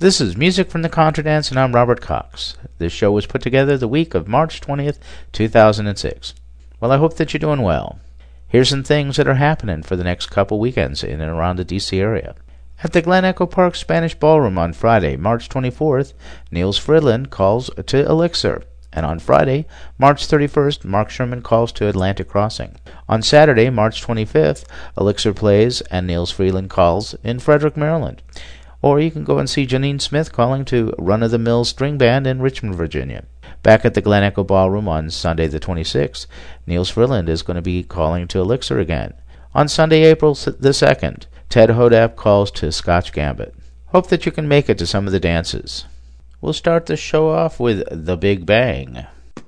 This is Music from the Contradance, and I'm Robert Cox. This show was put together the week of March 20th, 2006. Well, I hope that you're doing well. Here's some things that are happening for the next couple weekends in and around the D.C. area. At the Glen Echo Park Spanish Ballroom on Friday, March 24th, Niels Fridlund calls to Elixir. And on Friday, March 31st, Mark Sherman calls to Atlantic Crossing. On Saturday, March 25th, Elixir plays and Niels Fridlund calls in Frederick, Maryland. Or you can go and see Janine Smith calling to Run of the Mill String Band in Richmond, Virginia. Back at the Glen Echo Ballroom on Sunday the 26th, Niels Fridlund is going to be calling to Elixir again. On Sunday, April the 2nd, Ted Hodap calls to Scotch Gambit. Hope that you can make it to some of the dances. We'll start the show off with The Big Bang.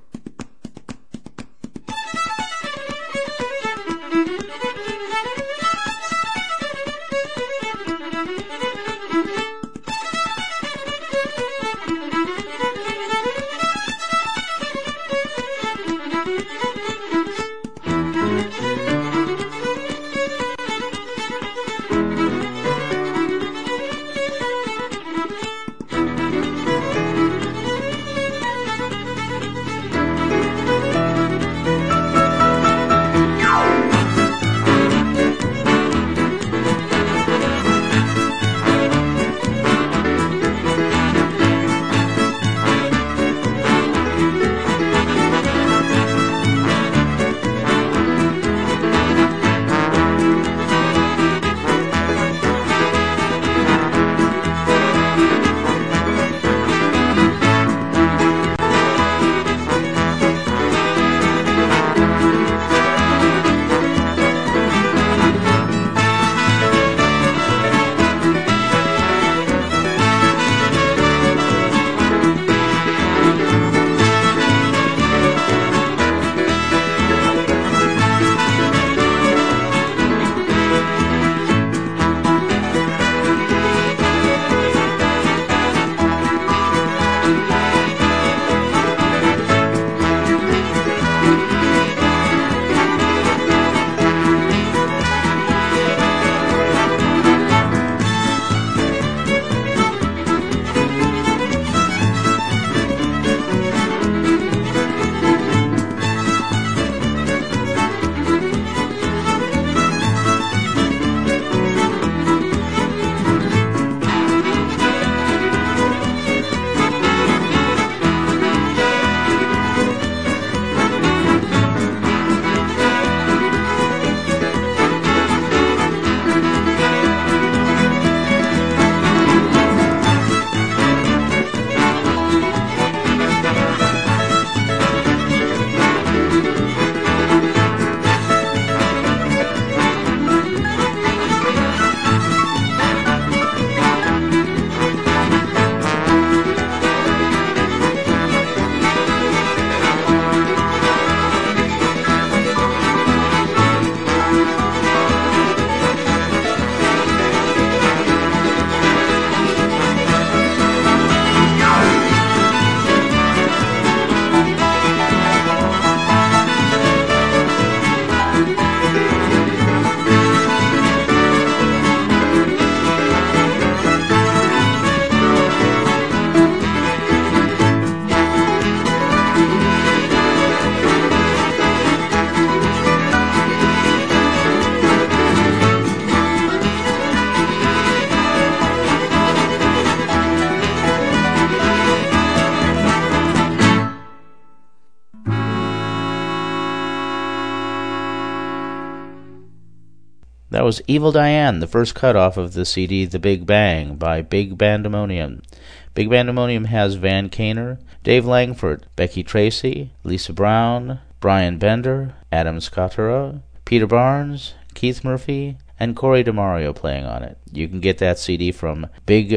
That was Evil Diane, the first cut off of the CD The Big Bang by Big Bandemonium. Big Bandemonium has Van Kaner, Dave Langford, Becky Tracy, Lisa Brown, Brian Bender, Adam Scottura, Peter Barnes, Keith Murphy, and Corey DeMario playing on it. You can get that CD from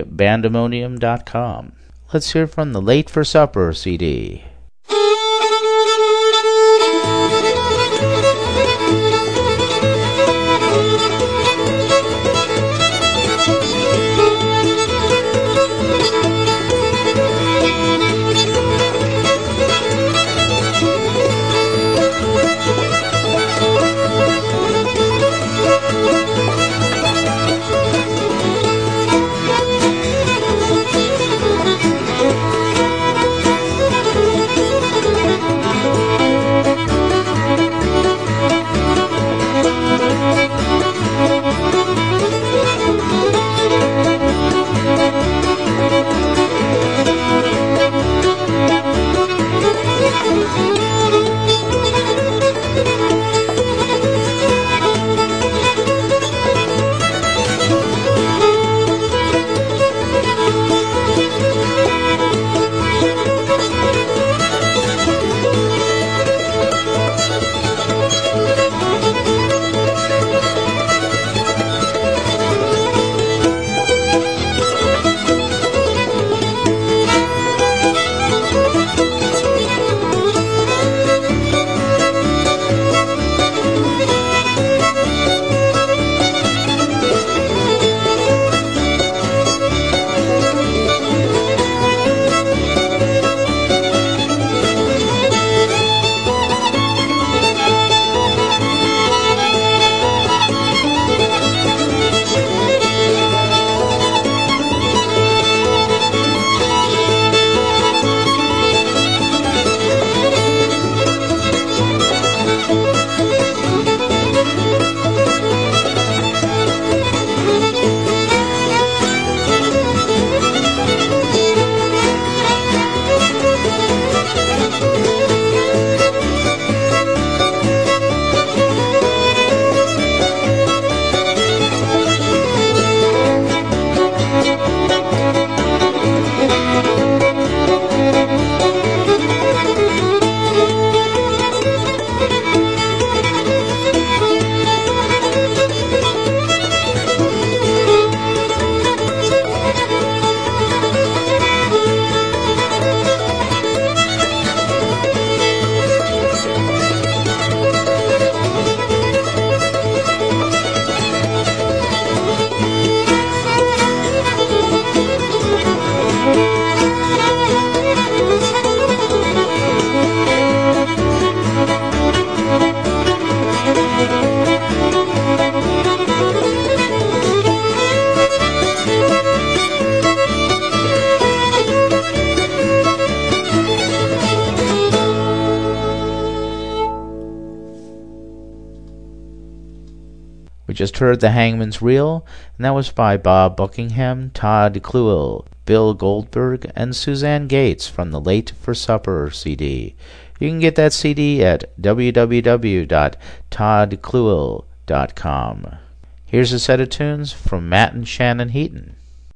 bigbandemonium.com. Let's hear from the Late for Supper CD. just heard The Hangman's Reel, and that was by Bob Buckingham, Todd Kluel, Bill Goldberg, and Suzanne Gates from the Late for Supper CD. You can get that CD at www.toddkluel.com. Here's a set of tunes from Matt and Shannon Heaton.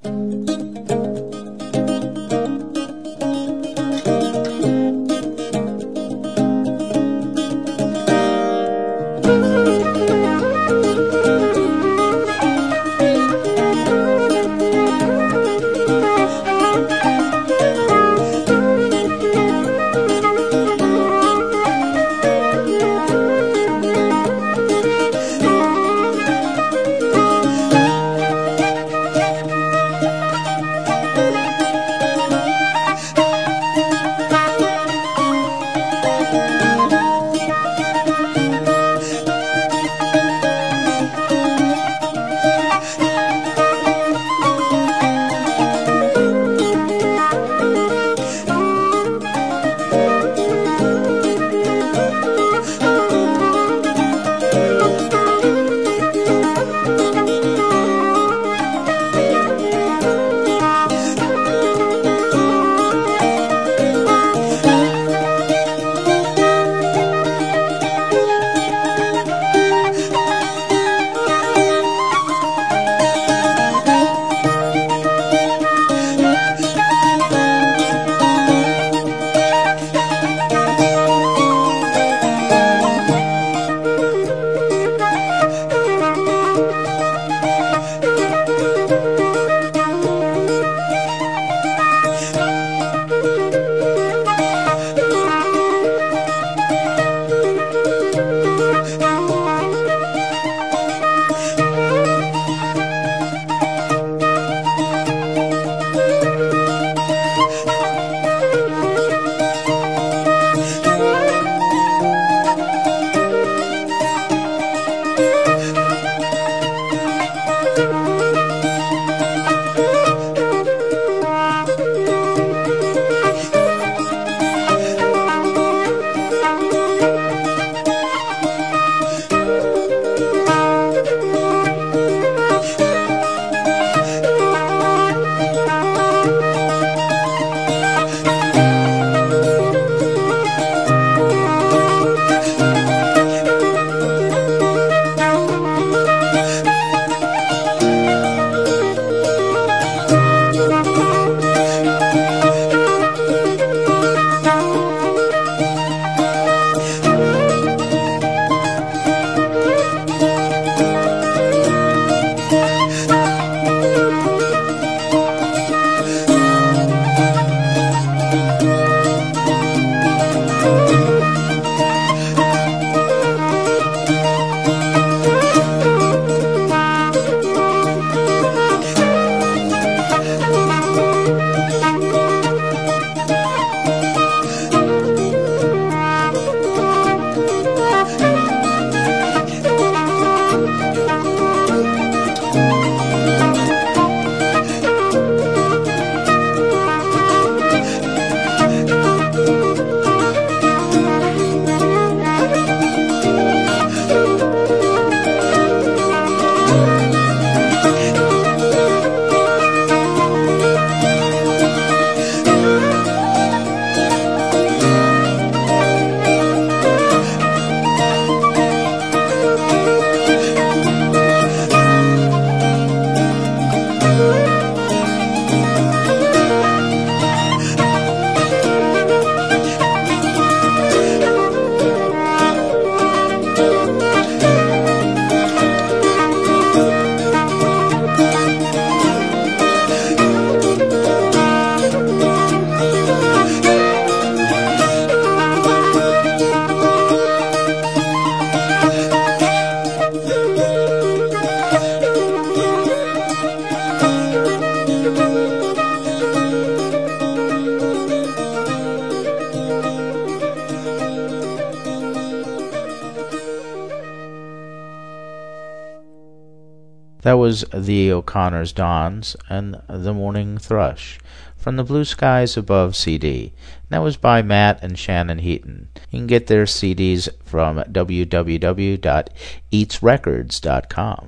That was the O'Connor's Dons and the Morning Thrush from the Blue Skies Above CD. That was by Matt and Shannon Heaton. You can get their CDs from www.eatsrecords.com.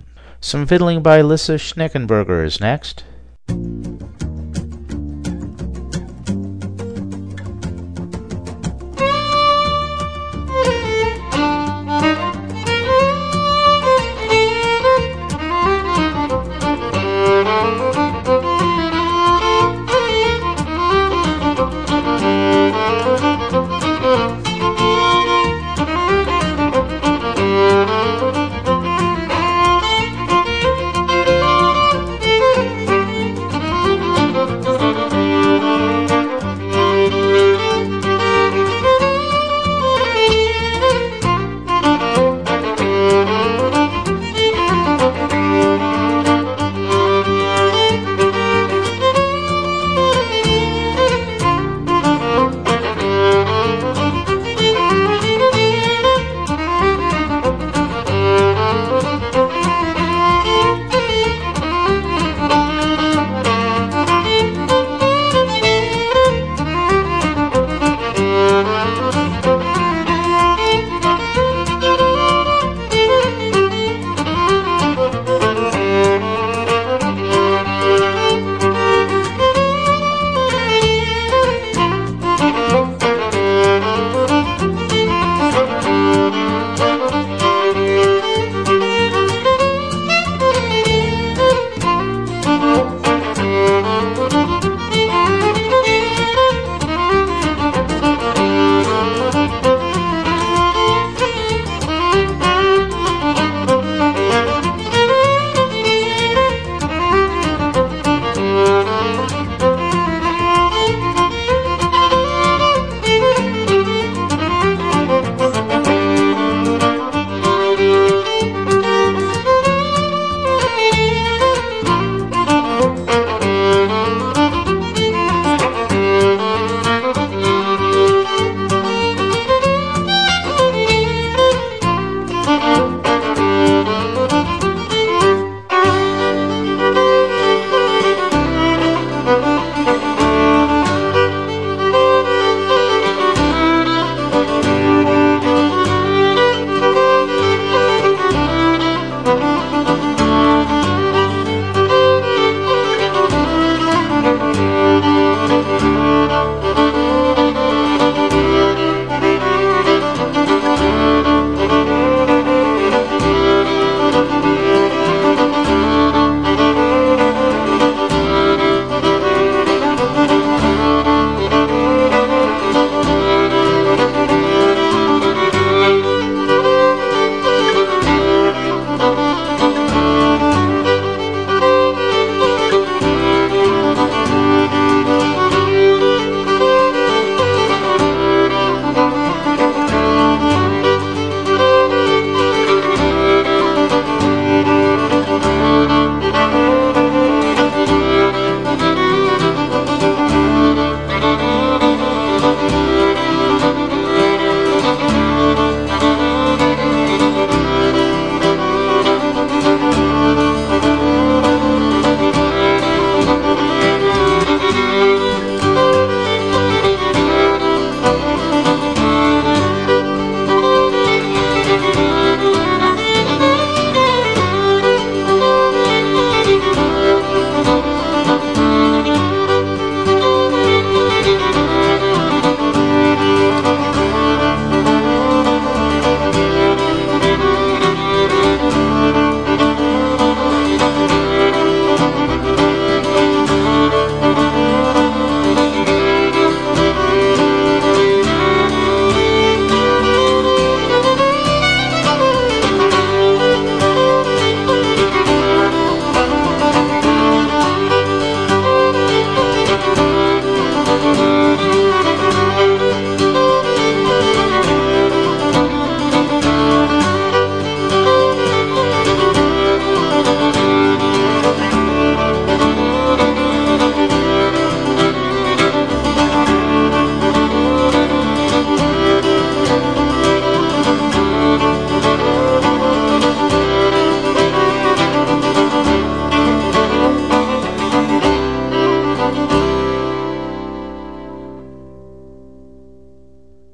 Some fiddling by Lissa Schneckenberger is next.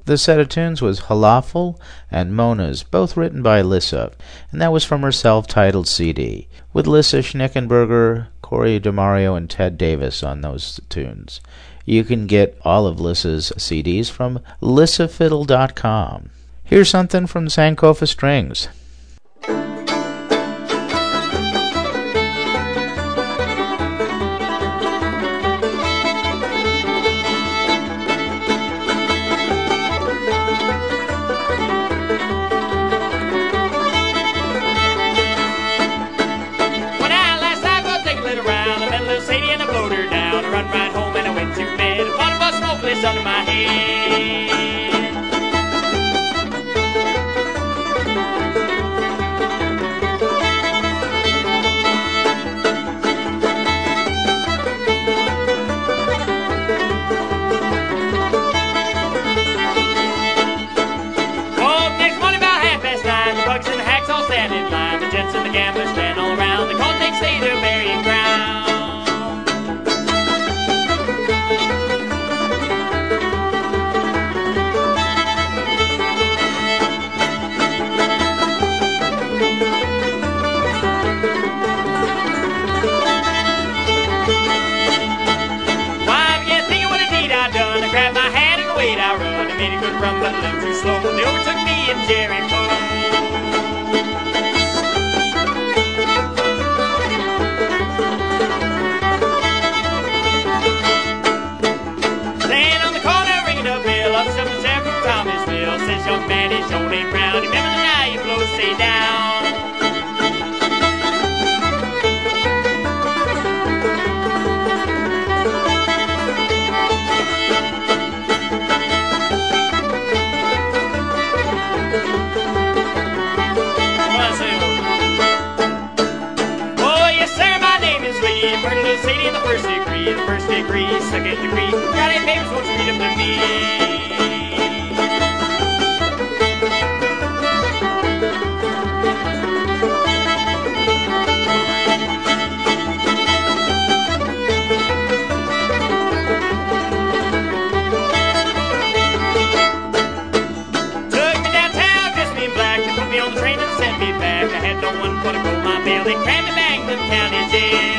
The set of tunes was Halafel and Mona's, both written by Lissa, and that was from her self-titled CD, with Lissa Schnickenberger, Corey DeMario, and Ted Davis on those tunes. You can get all of Lissa's CDs from lissafiddle.com. Here's something from Sankofa Strings. Under my head. Well, next morning about 9:30, the bucks and the hacks all stand in line. The gents and the gamblers stand all around. The cold takes stay to burying ground. Made a good run, but a little too slow. They overtook me in Jericho. Stand on the corner, ringing a bell. Up some the sheriff from Thomasville. Says, young man, his own ain't brown. Remember the night you blow, stay down. The first degree, second degree. Got any papers, won't you read them to me? Took me downtown, dressed me in black. They put me on the train and sent me back. I had no one but to go my bail. They crammed me back to the county jail.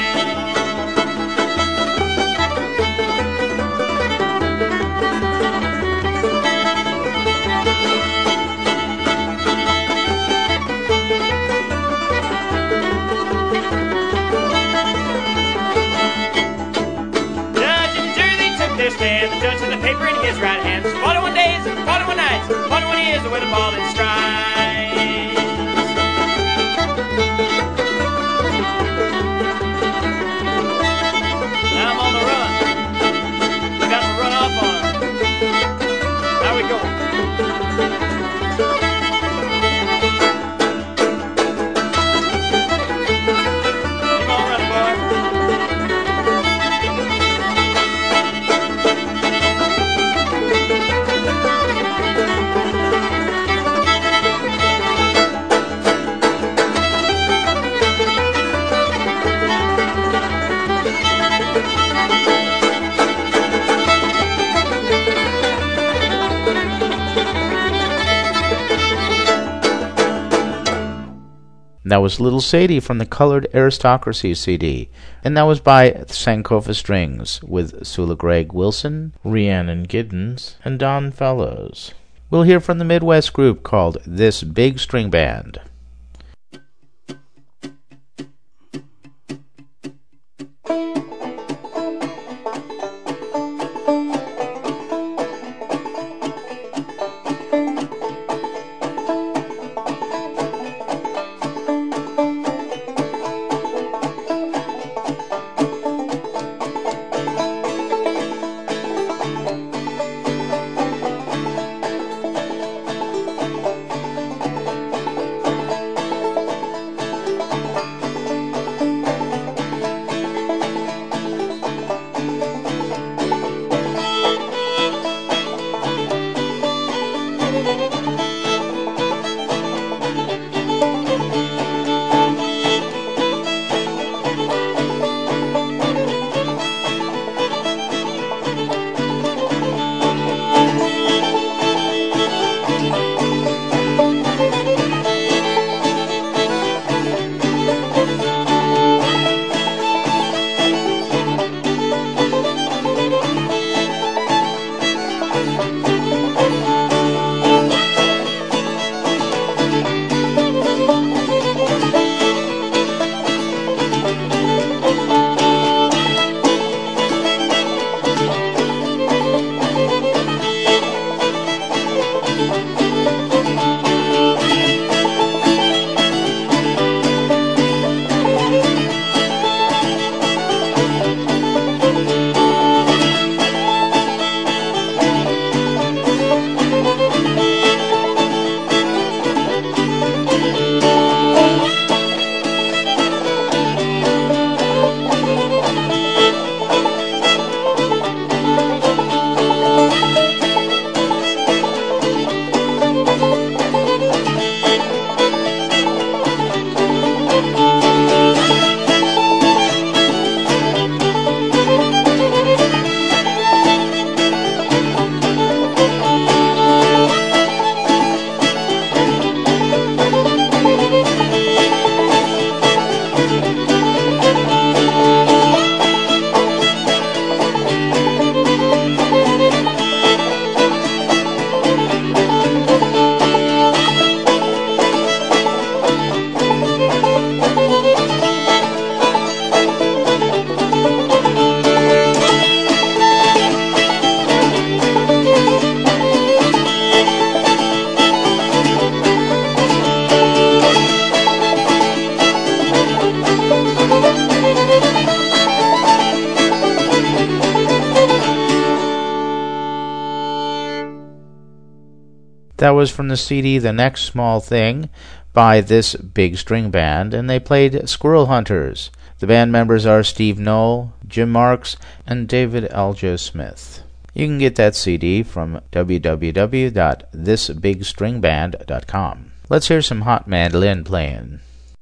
The judge had the paper in his right hand. 41 days and 41 nights, 41 years with a ball and stripes. Now I'm on the run. I got to run off on him. Now we go. Keep on running, boy. That was Little Sadie from the Colored Aristocracy CD, and that was by Sankofa Strings with Sula Gregg Wilson, Rhiannon Giddens, and Don Fellows. We'll hear from the Midwest group called This Big String Band. That was from the CD The Next Small Thing by This Big String Band, and they played Squirrel Hunters. The band members are Steve Knoll, Jim Marks, and David Aljo Smith. You can get that CD from www.thisbigstringband.com. Let's hear some hot mandolin playing.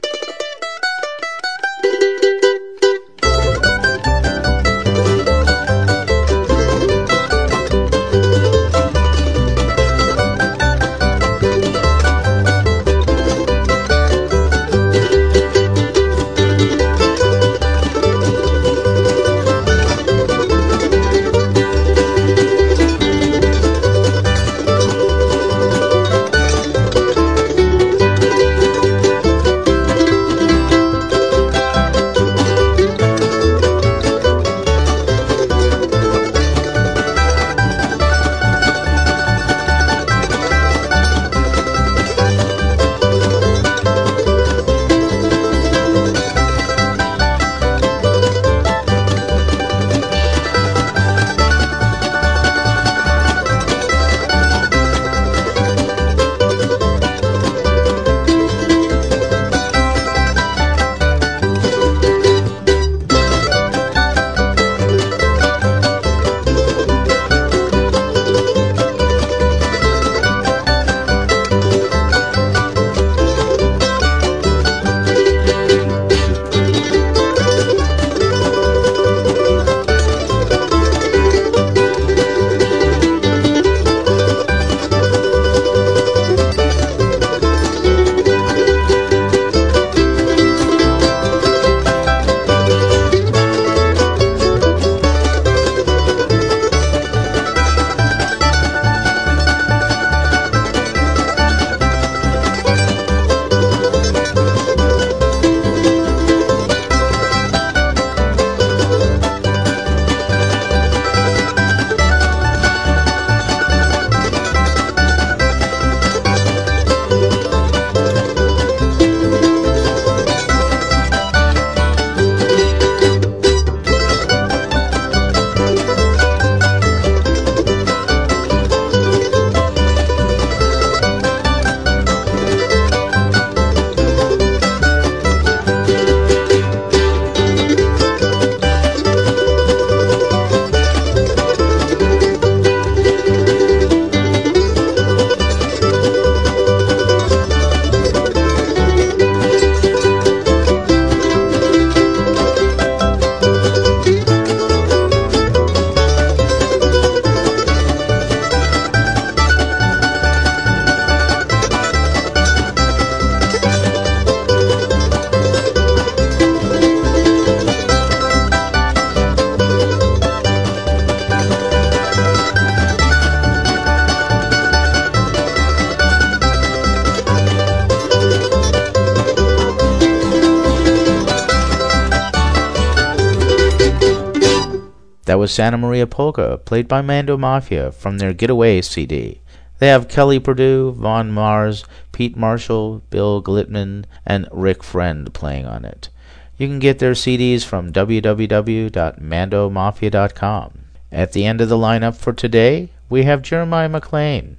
That was Santa Maria Polka, played by Mando Mafia from their Getaway CD. They have Kelly Purdue, Vaughn Mars, Pete Marshall, Bill Glitman, and Rick Friend playing on it. You can get their CDs from www.mandomafia.com. At the end of the lineup for today, we have Jeremiah McLean.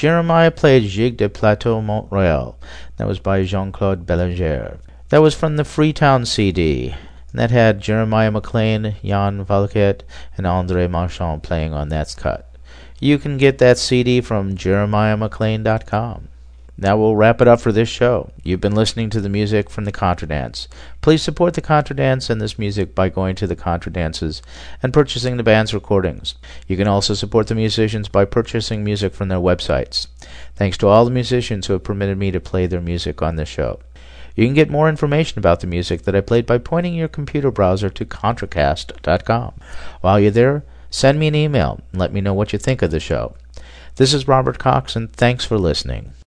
Jeremiah played Gigue de Plateau Mont-Royal. That was by Jean-Claude Belanger. That was from the Freetown CD. And that had Jeremiah McLean, Jan Valquet, and André Marchand playing on that cut. You can get that CD from jeremiahmclean.com. Now we'll wrap it up for this show. You've been listening to the music from the Contradance. Please support the Contradance and this music by going to the Contradances and purchasing the band's recordings. You can also support the musicians by purchasing music from their websites. Thanks to all the musicians who have permitted me to play their music on this show. You can get more information about the music that I played by pointing your computer browser to contracast.com. While you're there, send me an email and let me know what you think of the show. This is Robert Cox, and thanks for listening.